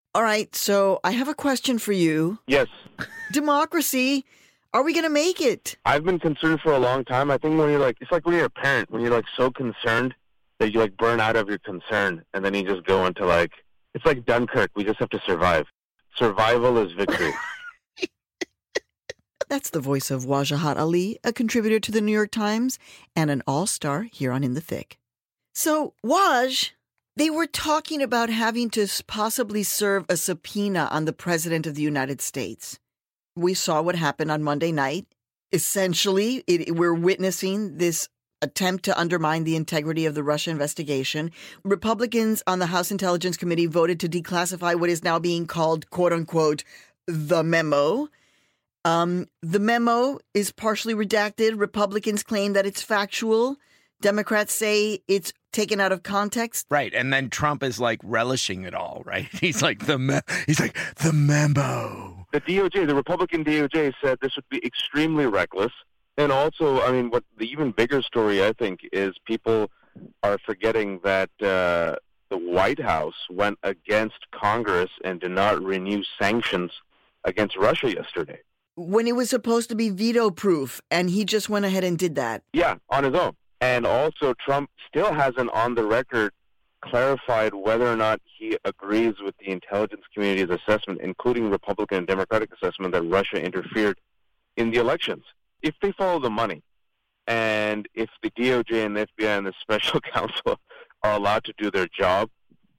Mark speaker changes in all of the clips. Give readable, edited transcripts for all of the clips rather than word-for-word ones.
Speaker 1: All right, so I have a question for you.
Speaker 2: Yes.
Speaker 1: Democracy, are we going to make it?
Speaker 2: I've been concerned for a long time. I think when you're it's like when you're a parent, when you're so concerned that you burn out of your concern, and then you just go into it's like Dunkirk. We just have to survive. Survival is victory.
Speaker 1: That's the voice of Wajahat Ali, a contributor to the New York Times and an all-star here on In the Thick. So, Waj, they were talking about having to possibly serve a subpoena on the President of the United States. We saw what happened on Monday night. Essentially, we're witnessing this attempt to undermine the integrity of the Russia investigation. Republicans on the House Intelligence Committee voted to declassify what is now being called, quote-unquote, the memo. The memo is partially redacted. Republicans claim that it's factual. Democrats say it's taken out of context.
Speaker 3: Right. And then Trump is relishing it all, right? He's like, the memo.
Speaker 2: The DOJ, the Republican DOJ said this would be extremely reckless. And also, what the even bigger story, I think, is people are forgetting that the White House went against Congress and did not renew sanctions against Russia yesterday.
Speaker 1: When it was supposed to be veto-proof, and he just went ahead and did that.
Speaker 2: Yeah, on his own. And also, Trump still hasn't on the record clarified whether or not he agrees with the intelligence community's assessment, including Republican and Democratic assessment, that Russia interfered in the elections. If they follow the money, and if the DOJ and the FBI and the special counsel are allowed to do their job,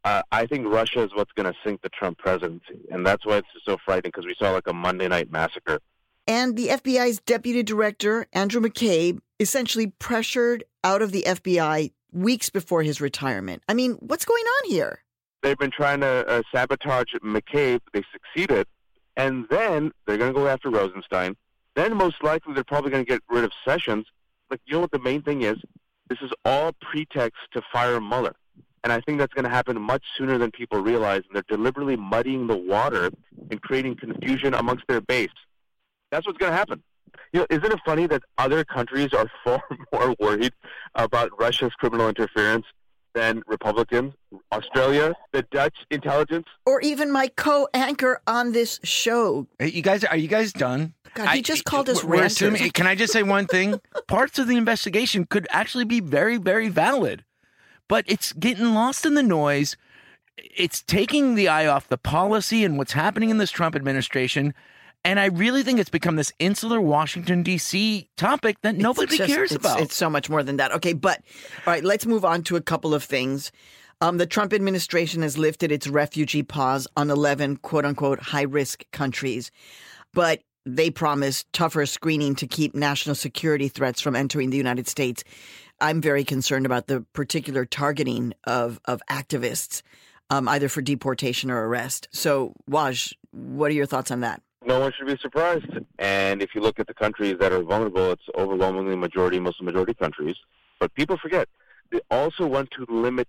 Speaker 2: I think Russia is what's going to sink the Trump presidency. And that's why it's so frightening, because we saw a Monday night massacre.
Speaker 1: And the FBI's deputy director, Andrew McCabe, essentially pressured out of the FBI weeks before his retirement. What's going on here?
Speaker 2: They've been trying to sabotage McCabe. They succeeded. And then they're going to go after Rosenstein. Then most likely they're probably going to get rid of Sessions. You know what the main thing is? This is all pretext to fire Mueller. And I think that's going to happen much sooner than people realize. And they're deliberately muddying the water and creating confusion amongst their base. That's what's going to happen. Isn't it funny that other countries are far more worried about Russia's criminal interference than Republicans? Australia, the Dutch intelligence,
Speaker 1: or even my co-anchor on this show.
Speaker 3: Hey, are you guys done?
Speaker 1: God, he just called us ranters.
Speaker 3: Can I just say one thing? Parts of the investigation could actually be very, very valid, but it's getting lost in the noise. It's taking the eye off the policy and what's happening in this Trump administration. And I really think it's become this insular Washington, D.C. topic that nobody cares about.
Speaker 1: It's so much more than that. Okay, but all right, let's move on to a couple of things. The Trump administration has lifted its refugee pause on 11, quote-unquote, high-risk countries. But they promised tougher screening to keep national security threats from entering the United States. I'm very concerned about the particular targeting of activists, either for deportation or arrest. So, Waj, what are your thoughts on that?
Speaker 2: No one should be surprised. And if you look at the countries that are vulnerable, it's overwhelmingly Muslim majority countries. But people forget, they also want to limit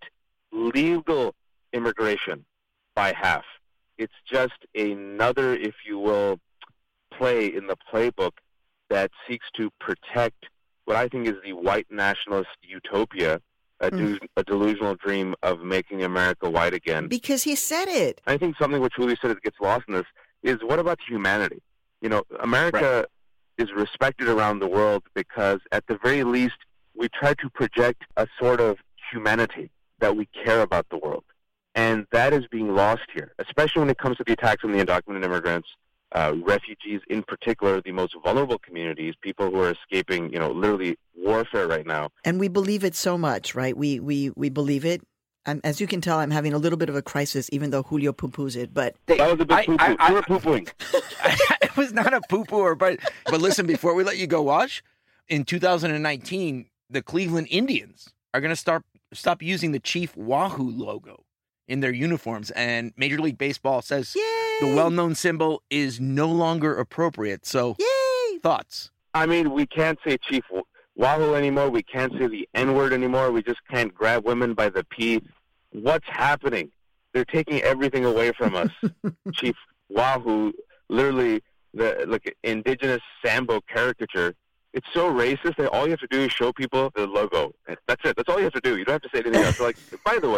Speaker 2: legal immigration by half. It's just another, if you will, play in the playbook that seeks to protect what I think is the white nationalist utopia, a delusional dream of making America white again.
Speaker 1: Because he said it.
Speaker 2: I think something which really said it gets lost in this is, what about humanity? America is respected around the world because, at the very least, we try to project a sort of humanity, that we care about the world. And that is being lost here, especially when it comes to the attacks on the undocumented immigrants, refugees in particular, the most vulnerable communities, people who are escaping, literally warfare right now.
Speaker 1: And we believe it so much, right? We believe it. As you can tell, I'm having a little bit of a crisis, even though Julio poo-poos it. But
Speaker 2: that was a bit poo-poo. You were poo-pooing.
Speaker 3: It was not a poo-pooer, but listen, before we let you go, Wash, in 2019, the Cleveland Indians are going to stop using the Chief Wahoo logo in their uniforms, and Major League Baseball says the well-known symbol is no longer appropriate. So, thoughts?
Speaker 2: We can't say Chief Wahoo anymore. We can't say the N-word anymore. We just can't grab women by the P. What's happening? They're taking everything away from us. Chief Wahoo, literally the indigenous Sambo caricature. It's so racist that all you have to do is show people the logo. That's it. That's all you have to do. You don't have to say anything else. By the way,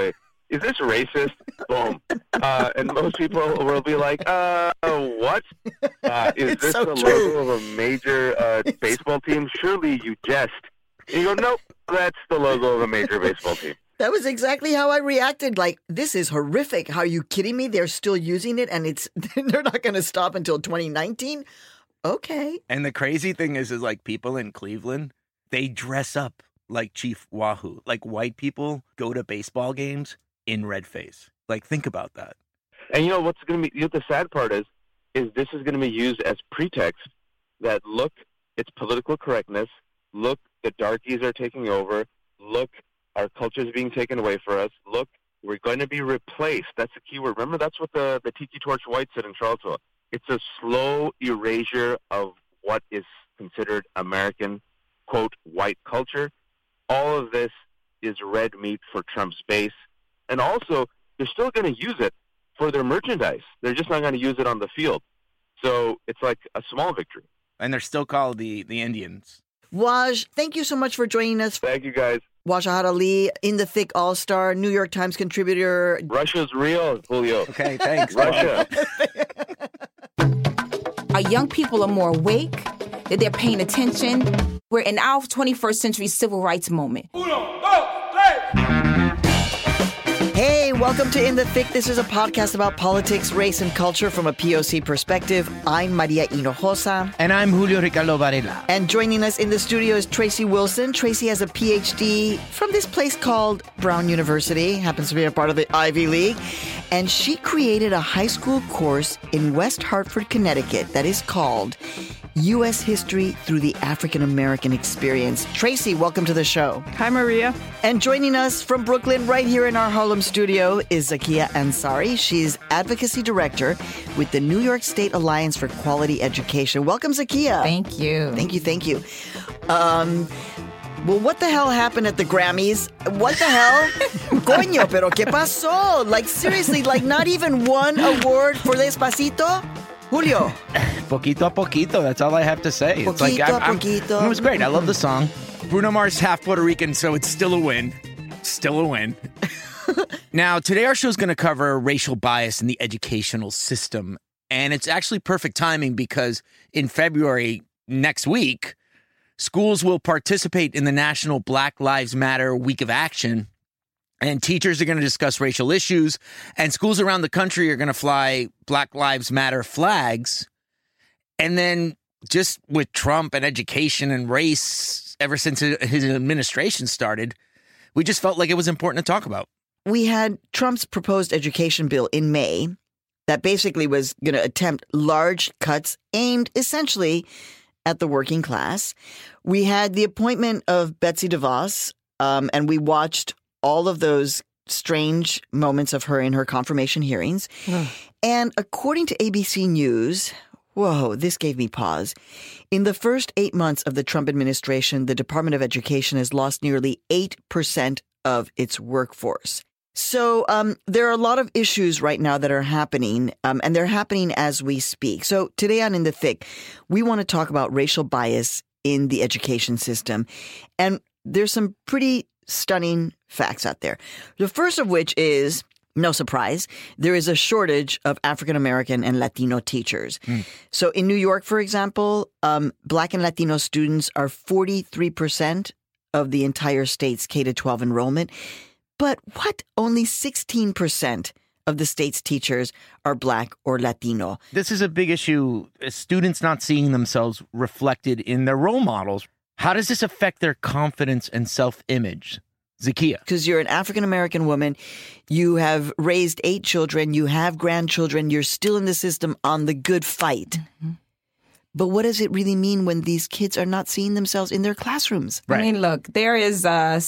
Speaker 2: is this racist? Boom. And most people will be like, what? Is this
Speaker 1: so
Speaker 2: the
Speaker 1: true.
Speaker 2: logo of a major baseball team? Surely you jest. And you go, nope, that's the logo of a major baseball team.
Speaker 1: That was exactly how I reacted. Like, this is horrific. Are you kidding me? They're still using it, and they're not going to stop until 2019? Okay.
Speaker 3: And the crazy thing is like people in Cleveland, they dress up like Chief Wahoo. Like white people go to baseball games in red face. Like, think about that.
Speaker 2: And you know what's going to be, the sad part is this is going to be used as pretext that, look, it's political correctness. Look, the darkies are taking over. Look, our culture is being taken away from us. Look, we're going to be replaced. That's the key word. Remember, that's what the Tiki Torch White said in Charlottesville. It's a slow erasure of what is considered American, quote, white culture. All of this is red meat for Trump's base. And also, they're still going to use it for their merchandise. They're just not going to use it on the field. So it's like a small victory.
Speaker 3: And they're still called the Indians.
Speaker 1: Waj, thank you so much for joining us.
Speaker 2: Thank you, guys.
Speaker 1: Wajahat Ali, In the Thick All-Star, New York Times contributor.
Speaker 2: Russia's real, Julio.
Speaker 3: Okay, thanks.
Speaker 2: Russia.
Speaker 4: Our young people are more awake, that they're paying attention. We're in our 21st century civil rights moment.
Speaker 1: Hey, welcome to In the Thick. This is a podcast about politics, race, and culture from a POC perspective. I'm Maria Hinojosa.
Speaker 3: And I'm Julio Ricardo Varela.
Speaker 1: And joining us in the studio is Tracy Wilson. Tracy has a PhD from this place called Brown University, happens to be a part of the Ivy League. And she created a high school course in West Hartford, Connecticut that is called U.S. History Through the African American Experience. Tracy, welcome to the show.
Speaker 5: Hi, Maria.
Speaker 1: And joining us from Brooklyn, right here in our Harlem studio, is Zakia Ansari. She's Advocacy Director with the New York State Alliance for Quality Education. Welcome, Zakia.
Speaker 4: Thank you.
Speaker 1: Thank you. Well, what the hell happened at the Grammys? What the hell? Coño, pero ¿qué pasó? Like, seriously, like not even one award for Despacito? Julio.
Speaker 3: Poquito a poquito. That's all I have to say. It's like
Speaker 1: Poquito.
Speaker 3: it was great. I love the song. Bruno Mars is half Puerto Rican, so it's still a win. Still a win. Now, today our show is going to cover racial bias in the educational system. And it's actually perfect timing because in February next week, schools will participate in the National Black Lives Matter Week of Action. And teachers are going to discuss racial issues, and schools around the country are going to fly Black Lives Matter flags. And then just with Trump and education and race, ever since his administration started, we just felt like it was important to talk about.
Speaker 1: We had Trump's proposed education bill in May that basically was going to attempt large cuts aimed essentially at the working class. We had the appointment of Betsy DeVos, and we watched all of those strange moments of her in her confirmation hearings. And according to ABC News, whoa, this gave me pause. In the first 8 months of the Trump administration, the Department of Education has lost nearly 8% of its workforce. So there are a lot of issues right now that are happening, and they're happening as we speak. So today on In the Thick, we want to talk about racial bias in the education system. And there's some pretty stunning facts out there. The first of which is, no surprise, there is a shortage of African American and Latino teachers. So in New York, for example, Black and Latino students are 43% of the entire state's K-12 enrollment. But only 16% of the state's teachers are Black or Latino.
Speaker 3: This is a big issue. Students not seeing themselves reflected in their role models. How does this affect their confidence and self-image? Zakia.
Speaker 1: Because you're an African-American woman, you have raised 8 children, you have grandchildren, you're still in the system on the good fight. Mm-hmm. But what does it really mean when these kids are not seeing themselves in their classrooms?
Speaker 4: Right. I mean, look, there is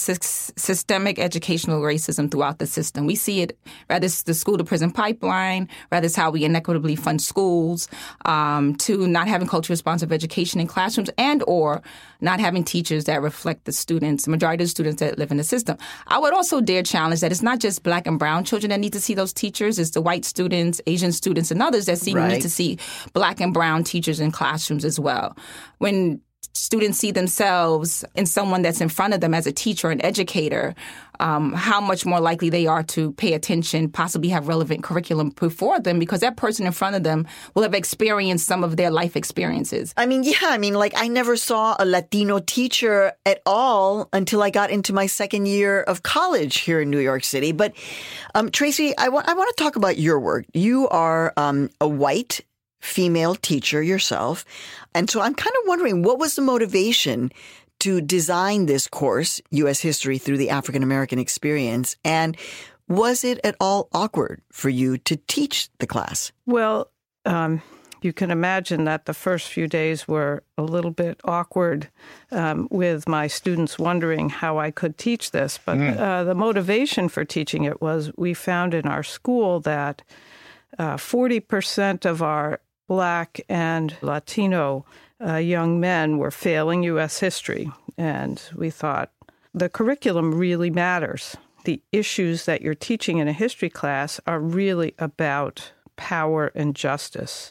Speaker 4: systemic educational racism throughout the system. We see it, whether it's the school-to-prison pipeline, whether it's how we inequitably fund schools, to not having culture-responsive education in classrooms, and or not having teachers that reflect the students, the majority of the students that live in the system. I would also dare challenge that it's not just Black and brown children that need to see those teachers. It's the white students, Asian students, and others that need to see Black and brown teachers in classrooms as well. When students see themselves in someone that's in front of them as a teacher and educator, how much more likely they are to pay attention, possibly have relevant curriculum before them, because that person in front of them will have experienced some of their life experiences.
Speaker 1: I never saw a Latino teacher at all until I got into my second year of college here in New York City. But Tracy, I want to talk about your work. You are a white female teacher yourself. And so I'm kind of wondering, what was the motivation to design this course, U.S. History Through the African American Experience? And was it at all awkward for you to teach the class?
Speaker 5: Well, you can imagine that the first few days were a little bit awkward with my students wondering how I could teach this. But the motivation for teaching it was we found in our school that 40% of our Black and Latino young men were failing U.S. history. And we thought the curriculum really matters. The issues that you're teaching in a history class are really about power and justice.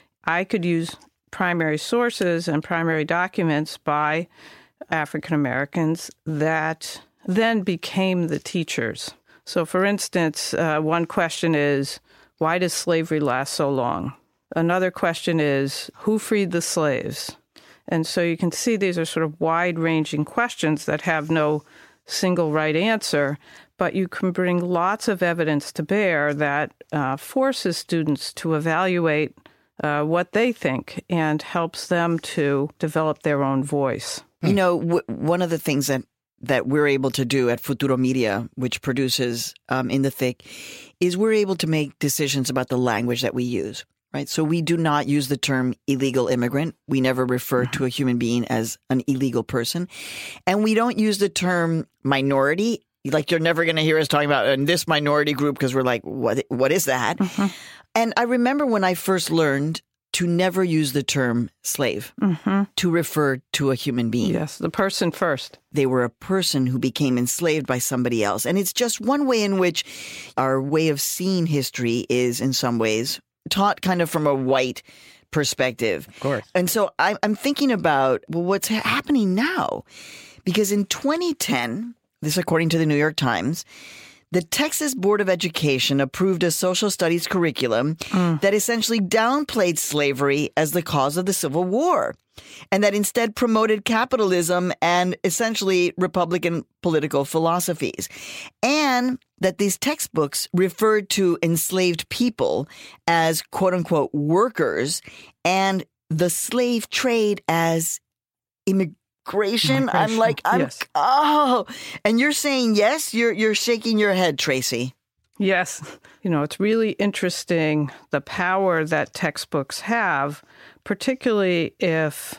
Speaker 5: I could use primary sources and primary documents by African Americans that then became the teachers. So, for instance, one question is, why does slavery last so long? Another question is, who freed the slaves? And so you can see these are sort of wide-ranging questions that have no single right answer, but you can bring lots of evidence to bear that forces students to evaluate what they think and helps them to develop their own voice.
Speaker 1: You know, one of the things that we're able to do at Futuro Media, which produces In the Thick, is we're able to make decisions about the language that we use. Right. So we do not use the term illegal immigrant. We never refer to a human being as an illegal person. And we don't use the term minority. Like, you're never going to hear us talking about in this minority group, because we're like, what is that? Mm-hmm. And I remember when I first learned to never use the term slave to refer to a human being.
Speaker 5: Yes, the person first.
Speaker 1: They were a person who became enslaved by somebody else. And it's just one way in which our way of seeing history is, in some ways, taught kind of from a white perspective.
Speaker 3: Of course.
Speaker 1: And so I'm thinking about, well, what's happening now? Because in 2010, this according to the New York Times, the Texas Board of Education approved a social studies curriculum that essentially downplayed slavery as the cause of the Civil War, and that instead promoted capitalism and essentially Republican political philosophies. And that these textbooks referred to enslaved people as quote unquote workers and the slave trade as immigration. I'm like,
Speaker 5: yes.
Speaker 1: Oh, and you're saying yes? You're shaking your head, Tracy.
Speaker 5: Yes. You know, it's really interesting the power that textbooks have, particularly if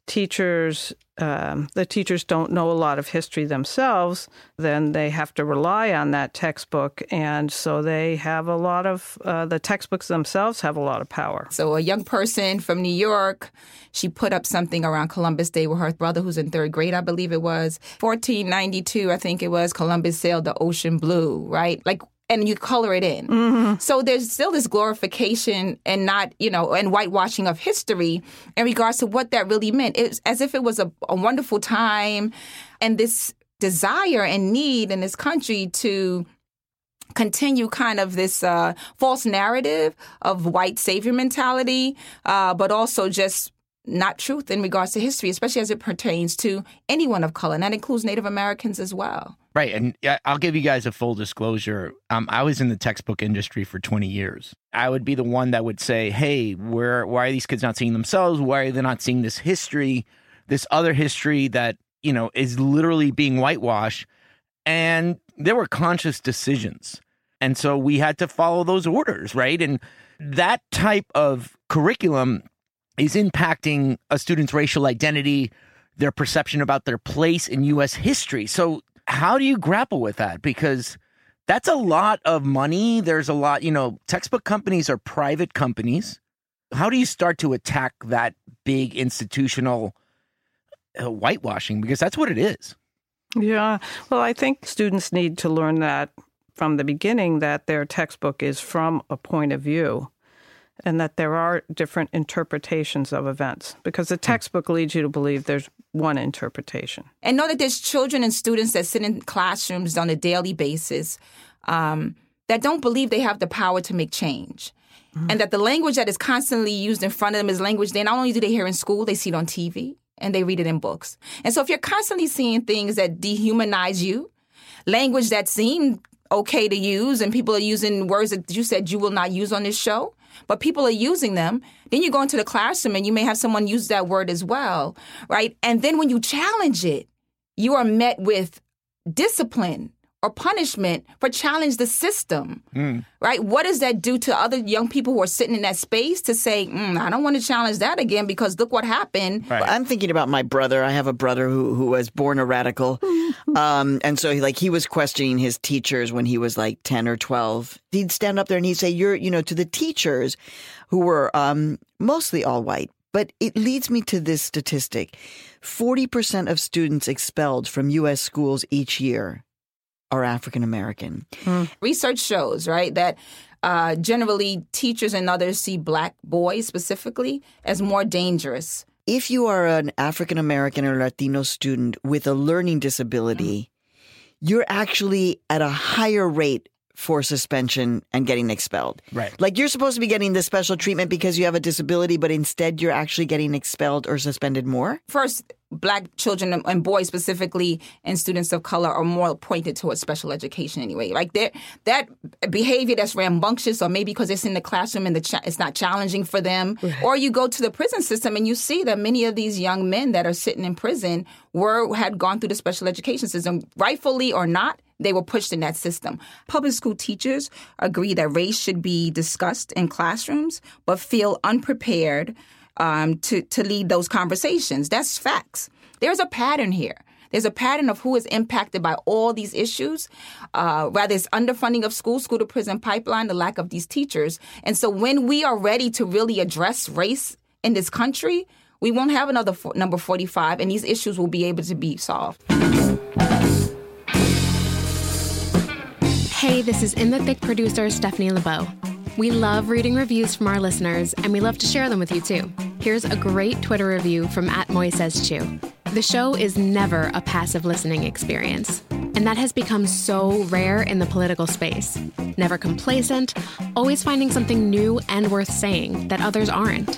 Speaker 5: the teachers don't know a lot of history themselves, then they have to rely on that textbook. And so they have a lot of, the textbooks themselves have a lot of power.
Speaker 4: So a young person from New York, she put up something around Columbus Day with her brother who's in third grade, I believe it was. 1492, I think it was, Columbus sailed the ocean blue, right? Like, and you color it in. Mm-hmm. So there's still this glorification and not, and whitewashing of history in regards to what that really meant. It's as if it was a wonderful time, and this desire and need in this country to continue kind of this false narrative of white savior mentality, but also just not truth in regards to history, especially as it pertains to anyone of color. And that includes Native Americans as well.
Speaker 3: Right. And I'll give you guys a full disclosure. I was in the textbook industry for 20 years. I would be the one that would say, hey, why are these kids not seeing themselves? Why are they not seeing this history, this other history that, is literally being whitewashed? And there were conscious decisions. And so we had to follow those orders, right? And that type of curriculum is impacting a student's racial identity, their perception about their place in U.S. history. So how do you grapple with that? Because that's a lot of money. There's a lot, textbook companies are private companies. How do you start to attack that big institutional whitewashing? Because that's what it is.
Speaker 5: Yeah. Well, I think students need to learn that from the beginning, that their textbook is from a point of view. and that there are different interpretations of events, because the textbook leads you to believe there's one interpretation.
Speaker 4: And know that there's children and students that sit in classrooms on a daily basis that don't believe they have the power to make change. And that the language that is constantly used in front of them is language they not only do they hear in school, they see it on TV and they read it in books. And so if you're constantly seeing things that dehumanize you, language that seem okay to use, and people are using words that you said you will not use on this show, but people are using them, then you go into the classroom and you may have someone use that word as well, right? And then when you challenge it, you are met with discipline or punishment for challenge the system, right? What does that do to other young people who are sitting in that space to say, I don't want to challenge that again because look what happened.
Speaker 1: Right. I'm thinking about my brother. I have a brother who was born a radical. And so he was questioning his teachers when he was like 10 or 12. He'd stand up there and he'd say, to the teachers who were mostly all white. But it leads me to this statistic. 40% of students expelled from U.S. schools each year are African American.
Speaker 4: Research shows, right, that generally teachers and others see Black boys specifically as more dangerous.
Speaker 1: If you are an African American or Latino student with a learning disability, you're actually at a higher rate for suspension and getting expelled.
Speaker 3: Right.
Speaker 1: Like you're supposed to be getting this special treatment because you have a disability, but instead you're actually getting expelled or suspended more?
Speaker 4: First, Black children and boys specifically and students of color are more pointed towards special education anyway. Like that behavior that's rambunctious, or maybe because it's in the classroom and it's not challenging for them. Right. Or you go to the prison system and you see that many of these young men that are sitting in prison had gone through the special education system, rightfully or not. They were pushed in that system. Public school teachers agree that race should be discussed in classrooms, but feel unprepared to lead those conversations. That's facts. There's a pattern here. There's a pattern of who is impacted by all these issues, whether it's underfunding of school-to-prison pipeline, the lack of these teachers. And so when we are ready to really address race in this country, we won't have another number 45, and these issues will be able to be solved.
Speaker 6: Hey, this is In the Thick producer Stephanie LeBeau. We love reading reviews from our listeners, and we love to share them with you too. Here's a great Twitter review from @MoiSaysChew. The show is never a passive listening experience, and that has become so rare in the political space. Never complacent, always finding something new and worth saying that others aren't.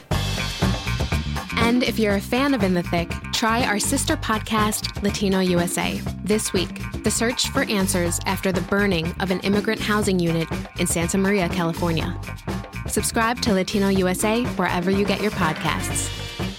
Speaker 6: And if you're a fan of In the Thick, try our sister podcast, Latino USA. This week, the search for answers after the burning of an immigrant housing unit in Santa Maria, California. Subscribe to Latino USA wherever you get your podcasts.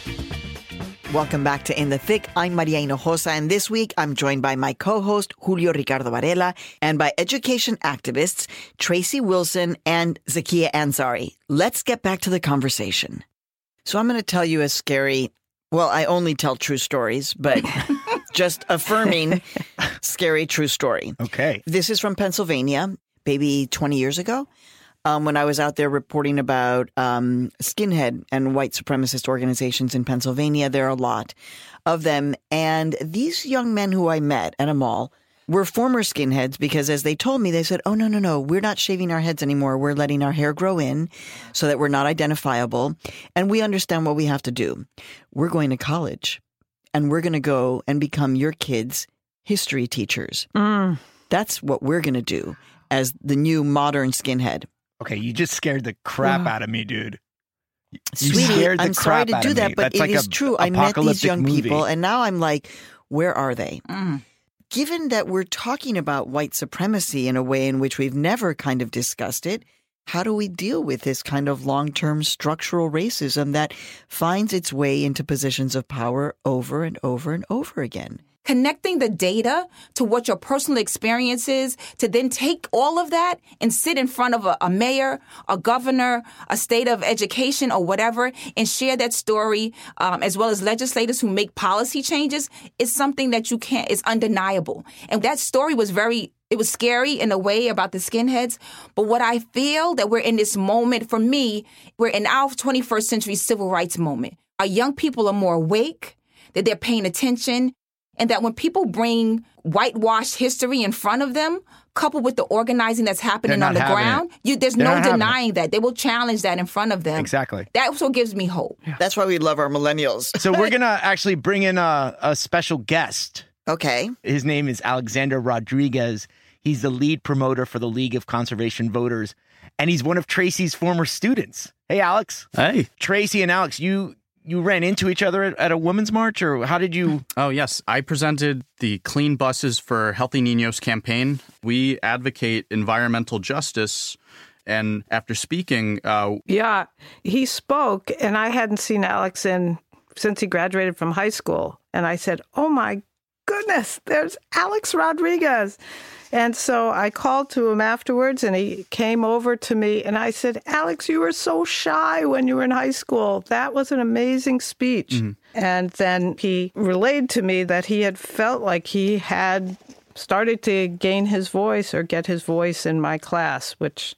Speaker 1: Welcome back to In the Thick. I'm Maria Hinojosa, and this week I'm joined by my co-host, Julio Ricardo Varela, and by education activists, Tracy Wilson and Zakia Ansari. Let's get back to the conversation. So I'm going to tell you a scary, well, I only tell true stories, but just affirming scary true story.
Speaker 3: Okay.
Speaker 1: This is from Pennsylvania, maybe 20 years ago, when I was out there reporting about skinhead and white supremacist organizations in Pennsylvania. There are a lot of them. And these young men who I met at a mall were former skinheads because, as they told me, they said, oh, no, we're not shaving our heads anymore. We're letting our hair grow in so that we're not identifiable. And we understand what we have to do. We're going to college and we're going to go and become your kids' history teachers. That's what we're going to do as the new modern skinhead.
Speaker 7: Okay, you just scared the crap out of me, dude.
Speaker 1: Sweetie, I'm sorry to do that, but it is true. I met these young people and now I'm like, where are they? Given that we're talking about white supremacy in a way in which we've never kind of discussed it, how do we deal with this kind of long-term structural racism that finds its way into positions of power over and over and over again?
Speaker 4: Connecting the data to what your personal experience is, to then take all of that and sit in front of a mayor, a governor, a state of education or whatever, and share that story, as well as legislators who make policy changes, is something that is undeniable. And that story was it was scary in a way about the skinheads. But what I feel that we're in this moment, for me, we're in our 21st century civil rights moment. Our young people are more awake, that they're paying attention. and that when people bring whitewashed history in front of them, coupled with the organizing that's happening on the ground, there's no denying that. They will challenge that in front of them.
Speaker 7: Exactly.
Speaker 4: That's what gives me hope.
Speaker 1: Yeah. That's why we love our millennials.
Speaker 7: So we're going to actually bring in a special guest.
Speaker 1: Okay.
Speaker 7: His name is Alexander Rodriguez. He's the lead promoter for the League of Conservation Voters, and he's one of Tracy's former students. Hey, Alex.
Speaker 8: Hey.
Speaker 7: Tracy and Alex, you ran into each other at a women's march, or how did you?
Speaker 8: Oh, yes. I presented the Clean Buses for Healthy Niños campaign. We advocate environmental justice. And after speaking...
Speaker 5: Yeah, he spoke, and I hadn't seen Alex since he graduated from high school. And I said, oh, my goodness, there's Alex Rodriguez. And so I called to him afterwards, and he came over to me, and I said, Alex, you were so shy when you were in high school. That was an amazing speech. Mm-hmm. And then he relayed to me that he had felt like he had started to gain his voice or get his voice in my class, which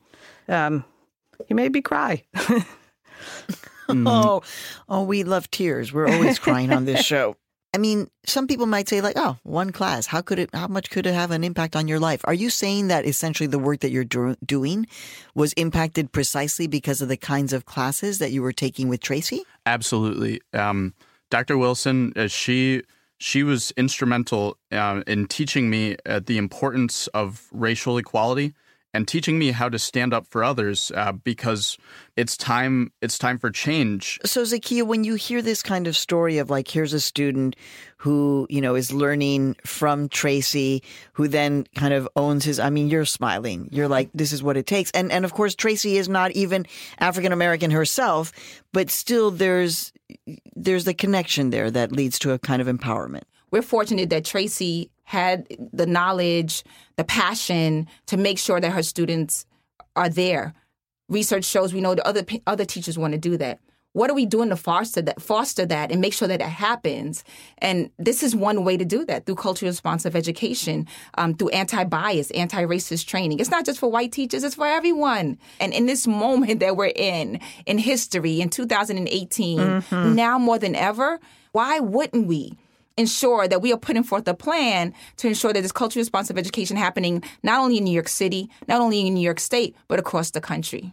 Speaker 5: he made me cry.
Speaker 1: Mm-hmm. Oh, we love tears. We're always crying on this show. I mean, some people might say like, oh, one class, how much could it have an impact on your life? Are you saying that essentially the work that you're doing was impacted precisely because of the kinds of classes that you were taking with Tracy?
Speaker 8: Absolutely. Dr. Wilson, she was instrumental in teaching me the importance of racial equality and teaching me how to stand up for others because it's time for change.
Speaker 1: So, Zakia, when you hear this kind of story of like, here's a student who, is learning from Tracy, who then kind of owns his, you're smiling. You're like, this is what it takes. And of course, Tracy is not even African-American herself, but still there's the connection there that leads to a kind of empowerment.
Speaker 4: We're fortunate that Tracy had the knowledge, the passion to make sure that her students are there. Research shows we know the other teachers want to do that. What are we doing to foster that and make sure that happens? And this is one way to do that, through culturally responsive education, through anti-bias, anti-racist training. It's not just for white teachers, it's for everyone. And in this moment that we're in history, in 2018, now more than ever, why wouldn't we ensure that we are putting forth a plan to ensure that this culturally responsive education happening not only in New York City, not only in New York State, but across the country.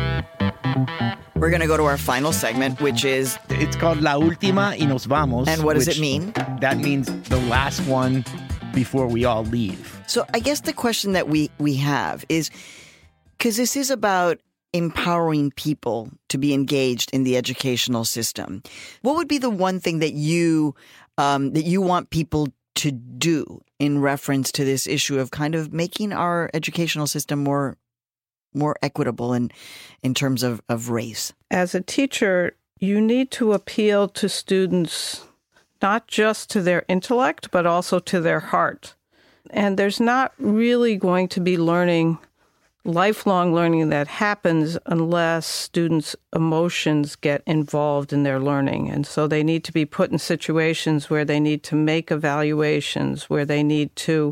Speaker 1: We're going to go to our final segment, which is...
Speaker 7: It's called La Última y Nos Vamos.
Speaker 1: And what does it mean?
Speaker 7: That means the last one before we all leave.
Speaker 1: So I guess the question that we have is, because this is about empowering people to be engaged in the educational system, what would be the one thing that you want people to do in reference to this issue of kind of making our educational system more equitable in terms of race?
Speaker 5: As a teacher, you need to appeal to students, not just to their intellect, but also to their heart. And there's not really going to be lifelong learning that happens unless students' emotions get involved in their learning. And so they need to be put in situations where they need to make evaluations, where they need to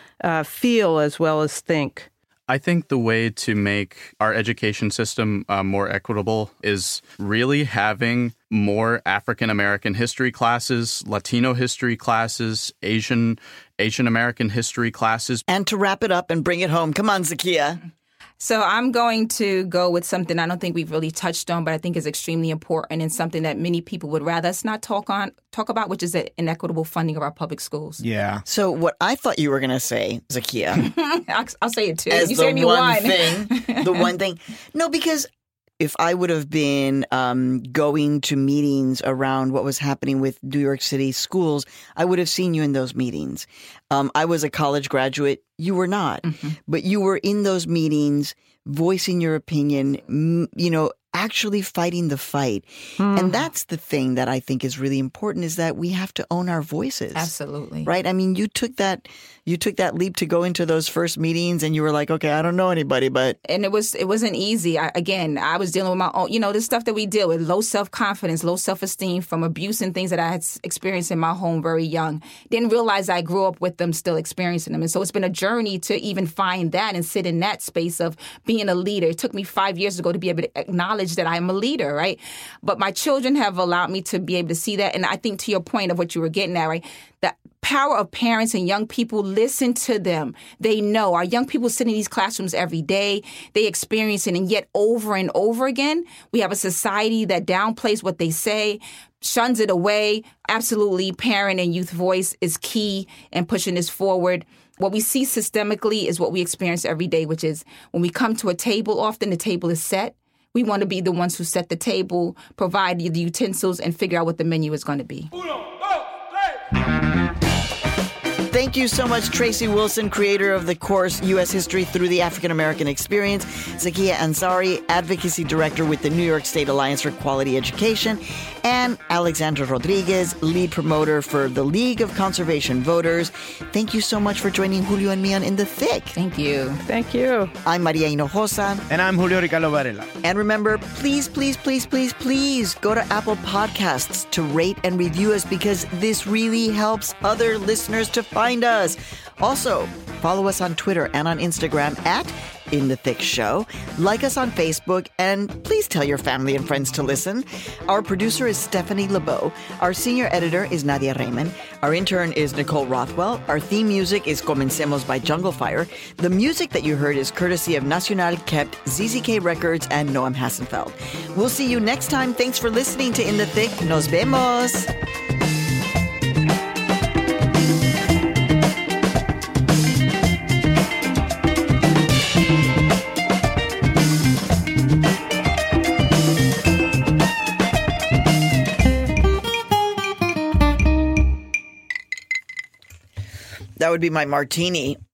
Speaker 5: feel as well as think.
Speaker 8: I think the way to make our education system more equitable is really having more African-American history classes, Latino history classes, Asian American history classes.
Speaker 1: And to wrap it up and bring it home, come on, Zakia.
Speaker 4: So I'm going to go with something I don't think we've really touched on, but I think is extremely important and something that many people would rather us not talk about, which is the inequitable funding of our public schools.
Speaker 7: Yeah.
Speaker 1: So what I thought you were going to say, Zakia,
Speaker 4: I'll say it too.
Speaker 1: As
Speaker 4: you say me one
Speaker 1: thing, the one thing. No, because if I would have been going to meetings around what was happening with New York City schools, I would have seen you in those meetings. I was a college graduate. You were not. Mm-hmm. But you were in those meetings, voicing your opinion, actually fighting the fight. And that's the thing that I think is really important, is that we have to own our voices.
Speaker 4: Absolutely.
Speaker 1: Right? I mean, you took that leap to go into those first meetings and you were like, okay, I don't know anybody, but...
Speaker 4: And it wasn't easy. I was dealing with my own, the stuff that we deal with, low self-confidence, low self-esteem from abuse and things that I had experienced in my home very young. Didn't realize I grew up with them, still experiencing them. And so it's been a journey to even find that and sit in that space of being a leader. It took me 5 years ago to be able to acknowledge that I'm a leader, right? But my children have allowed me to be able to see that. And I think to your point of what you were getting at, right, that power of parents and young people. Listen to them. They know. Our young people sit in these classrooms every day. They experience it. And yet over and over again, we have a society that downplays what they say, shuns it away. Absolutely, parent and youth voice is key in pushing this forward. What we see systemically is what we experience every day, which is when we come to a table, often the table is set. We want to be the ones who set the table, provide the utensils, and figure out what the menu is going to be.
Speaker 1: Thank you so much, Tracy Wilson, creator of the course U.S. History Through the African American Experience, Zakia Ansari, advocacy director with the New York State Alliance for Quality Education, and Alexandra Rodriguez, lead promoter for the League of Conservation Voters. Thank you so much for joining Julio and me on In the Thick.
Speaker 4: Thank you.
Speaker 5: Thank you.
Speaker 1: I'm Maria Hinojosa.
Speaker 7: And I'm Julio Ricardo Varela.
Speaker 1: And remember, please, please, please, please, please go to Apple Podcasts to rate and review us, because this really helps other listeners to find us. Also, follow us on Twitter and on Instagram at In the Thick Show. Like us on Facebook, and please tell your family and friends to listen. Our producer is Stephanie LeBeau. Our senior editor is Nadia Raymond. Our intern is Nicole Rothwell. Our theme music is Comencemos by Jungle Fire. The music that you heard is courtesy of Nacional Kept, ZZK Records, and Noam Hassenfeld. We'll see you next time. Thanks for listening to In the Thick. Nos vemos. That would be my martini.